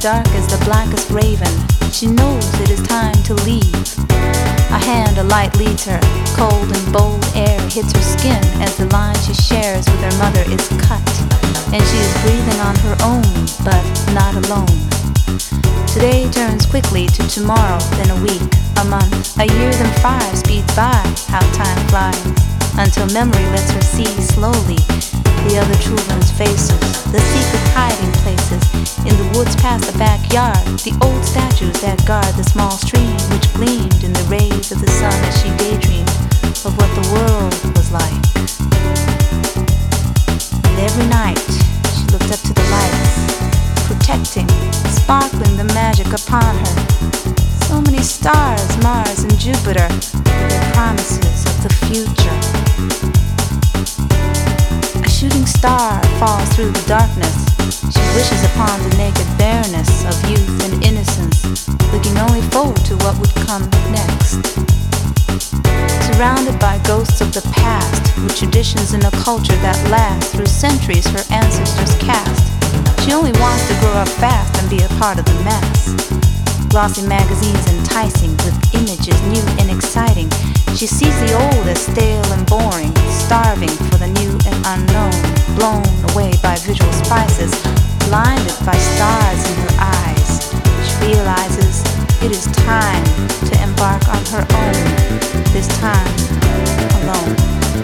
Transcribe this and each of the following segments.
dark as the blackest raven. She knows it is time to leave. A hand, a light leads her. Cold and bold air hits her skin as the line she shares with her mother is cut. And she is breathing on her own, but not alone. Today turns quickly to tomorrow, then a week, a month, a year, then 5 speeds by. How time flies, until memory lets her see slowly the other children's faces, the secret hiding places in the woods past the backyard, the old statues that guard the small stream which gleamed in the rays of the sun as she daydreamed of what the world was like. And every night she looked up to the lights, protecting, sparkling the magic upon her. So many stars, Mars and Jupiter, with their promises of the future. A shooting star falls through the darkness. She wishes upon the naked bareness of youth and innocence, looking only forward to what would come next. Surrounded by ghosts of the past, with traditions and a culture that lasts through centuries her ancestors cast, she only wants to grow up fast and be a part of the mess. Glossy magazines enticing with images new and exciting. She sees the old as stale and boring, starving for the new and unknown, blown away by visual spices, blinded by stars in her eyes. She realizes it is time to embark on her own, this time alone.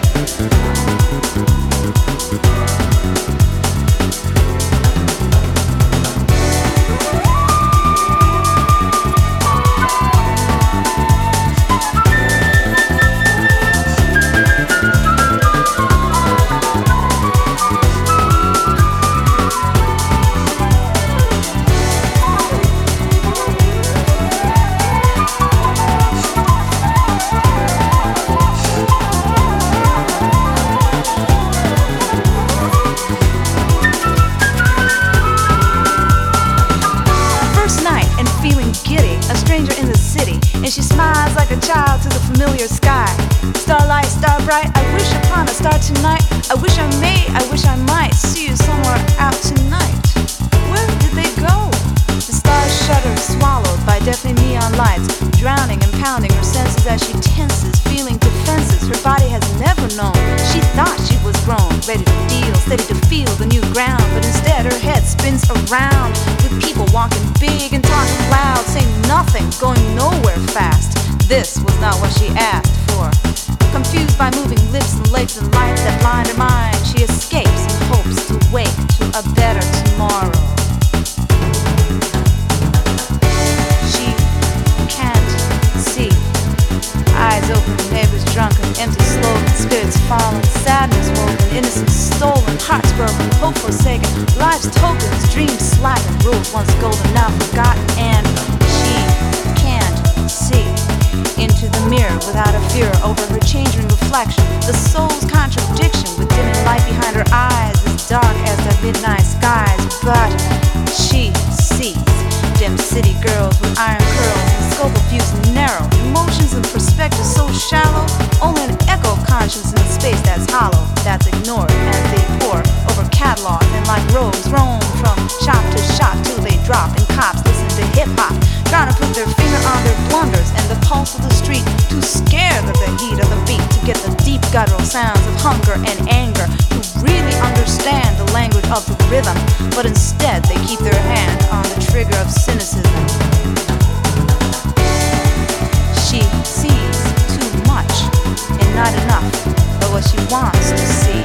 She smiles like a child to the familiar sky. Starlight, star bright, I wish upon a star tonight. I wish I may, I wish I might see you somewhere out tonight. Where did they go? The stars shudder, swallowed by deafening neon lights, drowning and pounding her senses as she tenses, feeling defenses her body has never known. She thought she was grown, ready to deal, steady to feel the new ground, but instead her head spins around with people walking big and talking loud, saying nothing, going nowhere fast. This was not what she asked for. Confused by moving lips and legs and lights that blind her mind, she escapes and hopes to wake to a better tomorrow. She can't see. Eyes open, neighbors drunken, empty slogan, spirits fallen, sadness woven, innocence stolen, hearts broken, hope forsaken, life's tokens, dreams slackened, rules once golden, now forgotten, and she can't see into the mirror without a fear over her changing reflection. The soul's contradiction with dimming light behind her eyes is dark as the midnight skies, but she sees dim city girls with iron curls and scope of views narrow, emotions and perspective so shallow, only an echo of conscience in a space that's hollow, that's ignored as they pour over catalogs and like rogues roam from shop to shop till they drop and cops listen to hip-hop, trying to put their finger on their blunders and the pulse of the street, too scared of the heat of the beat to get the deep guttural sounds of hunger and anger, to really understand the language of the rhythm, but instead they keep their hand on the trigger of cynicism. She sees too much and not enough of what she wants to see.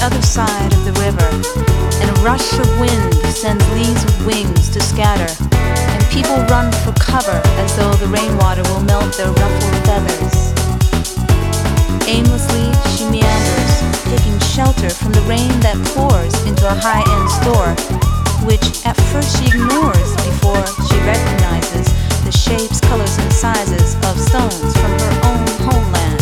other side of the river, and a rush of wind sends leaves with wings to scatter, and people run for cover as though the rainwater will melt their ruffled feathers. Aimlessly, she meanders, taking shelter from the rain that pours into a high-end store, which at first she ignores before she recognizes the shapes, colors, and sizes of stones from her own homeland.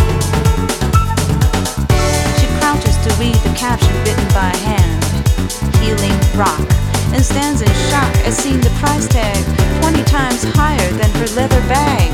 She crouches to read the caption written by hand, "Healing Rock," and stands in shock at seeing the price tag 20 times higher than her leather bag.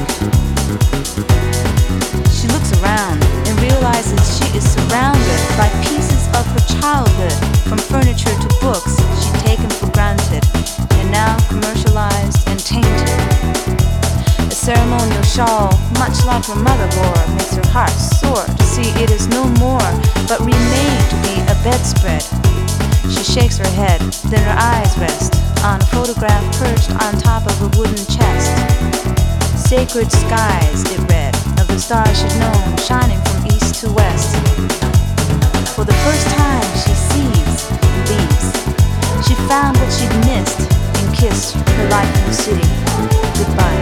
She looks around and realizes she is surrounded by pieces of her childhood, from furniture to books she'd taken for granted and now commercialized and tainted. A ceremonial shawl, much like her mother wore, makes her heart sore to see it is no more, but remade to be a bedspread. She shakes her head, then her eyes rest on a photograph perched on top of a wooden chest. Sacred skies, it read, of the stars she'd known, shining from east to west. For the first time she sees and leaves. She found what she'd missed and kissed her life in the city goodbye.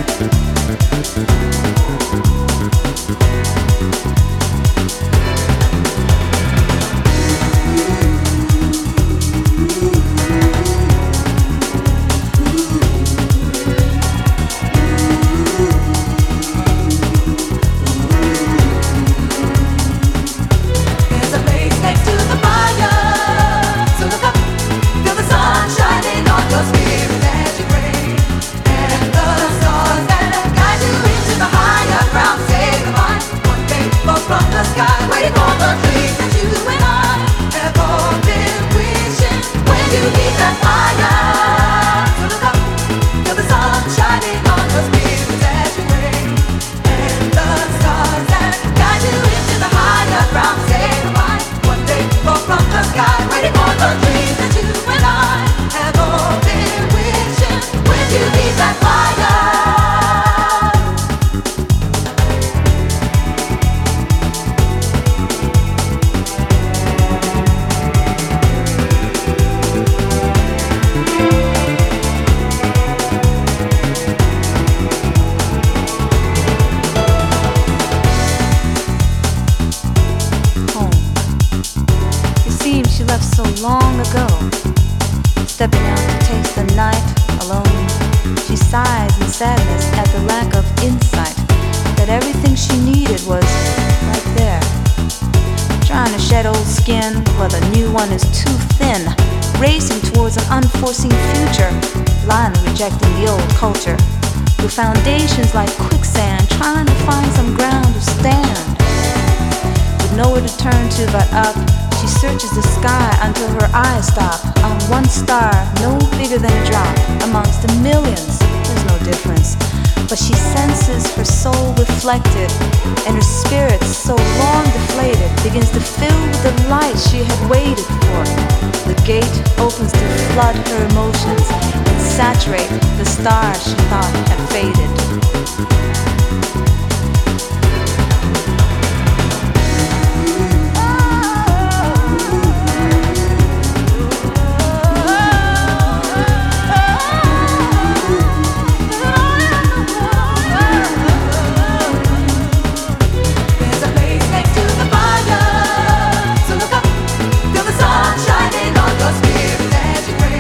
Stepping out to taste the night alone, she sighs in sadness at the lack of insight, that everything she needed was right there. Trying to shed old skin while the new one is too thin, racing towards an unforeseen future, blindly rejecting the old culture, with foundations like quicksand, trying to find some ground to stand. With nowhere to turn to but up, she searches the sky until her eyes stop on one star, no bigger than a drop amongst the millions. There's no difference, but she senses her soul reflected, and her spirit, so long deflated, begins to fill with the light she had waited for. The gate opens to flood her emotions and saturate the stars she thought had faded.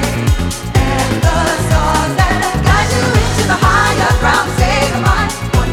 Ground, say goodbye.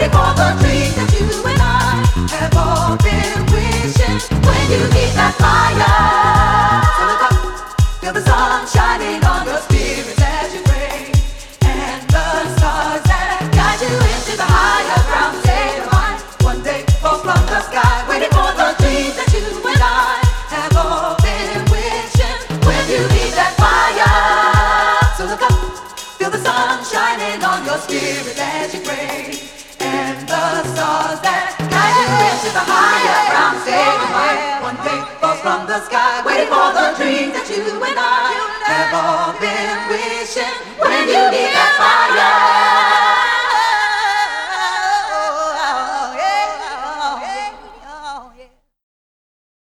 waiting for the dream that you and I have all been wishing. When you need that fire, so look up, feel the sun shining on your spirit as you pray, and the stars that guide you into the higher ground state of mind. One day fall from the sky, waiting for the dream that you and I have all been wishing. When you need that fire, so look up, feel the sun shining on your spirit as you pray, and the stars that guide you into the higher ground state of mind. One day falls from the sky, waiting for the dream that you and I have all been wishing.